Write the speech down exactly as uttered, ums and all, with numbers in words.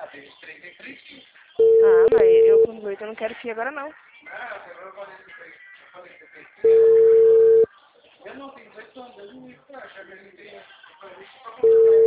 Ah, mas eu com dezoito eu não quero filho agora não. Eu não tenho dezoito anos, eu não me acho que ele tem.